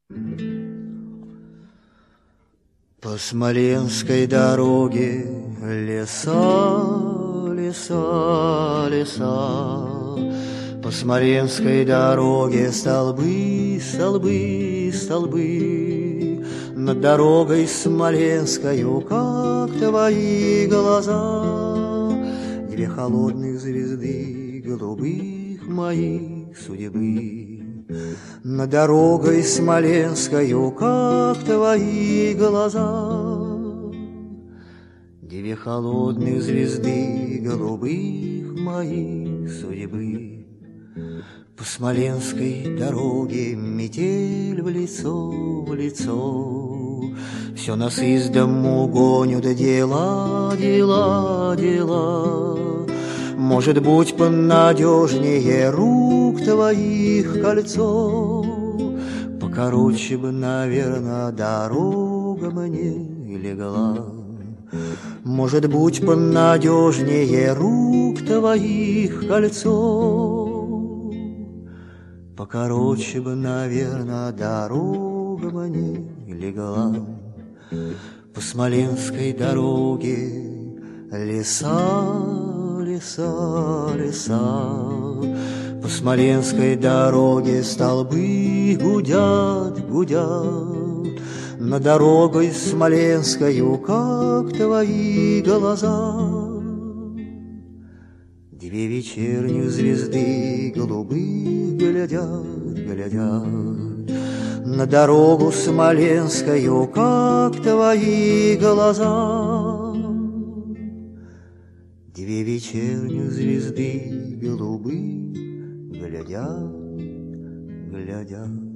По Смоленской дороге леса, леса, леса. По Смоленской дороге столбы, столбы, столбы. Над дорогой смоленскою, как твои глаза, две холодных звезды голубых моих судьбы. Над дорогой смоленскою, как твои глаза, две холодных звезды голубых моих судьбы. По Смоленской дороге метель в лицо, все нас из дому гонят дела, дела, дела. Может быть, понадежнее рук твоих кольцо, покороче бы, наверно, дорога мне легла. Может быть, понадежнее рук твоих кольцо, покороче бы, наверно, дорога мне легла. По Смоленской дороге леса, леса, леса. По Смоленской дороге столбы гудят, гудят. Над дорогой смоленскою, как твои глаза, две вечерних звезды голубых глядят, глядят. На дорогу смоленскою, как твои глаза, две вечерних звезды голубых глядят, глядят.